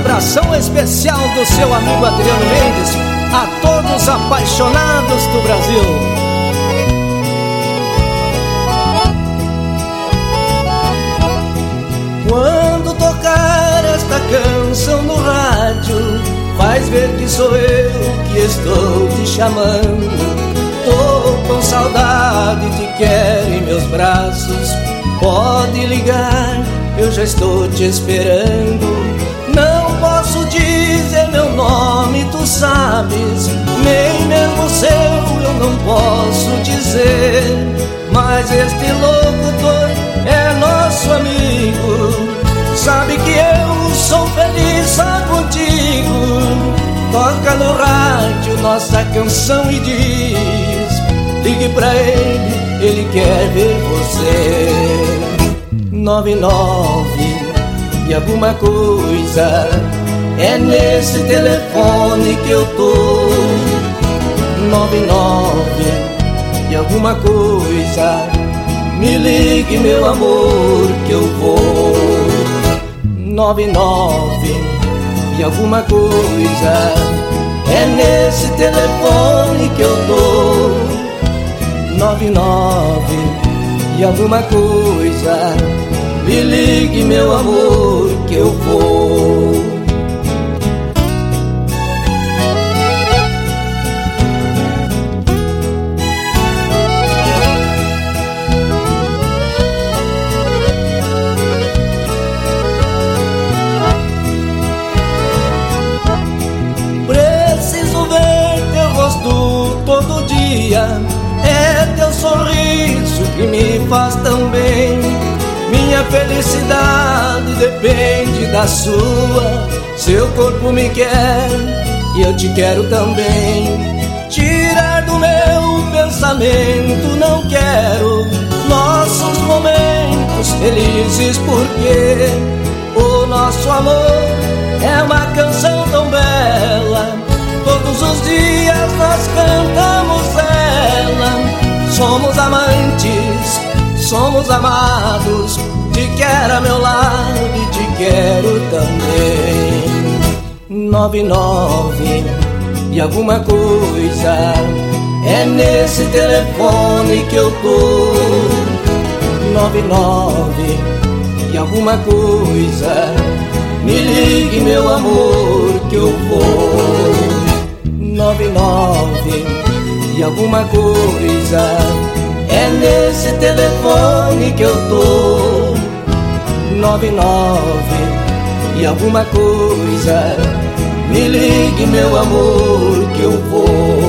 abração especial do seu amigo Adriano Mendes a todos os apaixonados do Brasil. Quando tocar esta canção no rádio, faz ver que sou eu que estou te chamando. Tô com saudade, te quero em meus braços. Pode ligar, eu já estou te esperando. Não posso dizer meu nome, tu sabes, nem mesmo o seu eu não posso dizer. Mas este locutor é nosso amigo, sabe que eu sou feliz só contigo. Toca no rádio nossa canção e diz, ligue pra ele quer ver você. 99 e alguma coisa, é nesse telefone que eu tô. 99 e alguma coisa, me ligue meu amor que eu vou. 99 e alguma coisa, é nesse telefone que eu tô. 99 e alguma coisa, me ligue meu amor que eu vou. Preciso ver teu rosto todo dia, é teu sorriso que me faz tão bem. Minha felicidade depende da sua. Seu corpo me quer e eu te quero também. Tirar do meu pensamento não quero nossos momentos felizes, porque o nosso amor é uma canção tão bela. Todos os dias nós cantamos ela. Somos amantes, somos amados, te quero a meu lado e te quero também. 99 e alguma coisa, é nesse telefone que eu tô. 99 e alguma coisa, me ligue meu amor que eu vou. 99 e alguma coisa, é nesse telefone que eu tô. 99 e alguma coisa, me ligue meu amor que eu vou.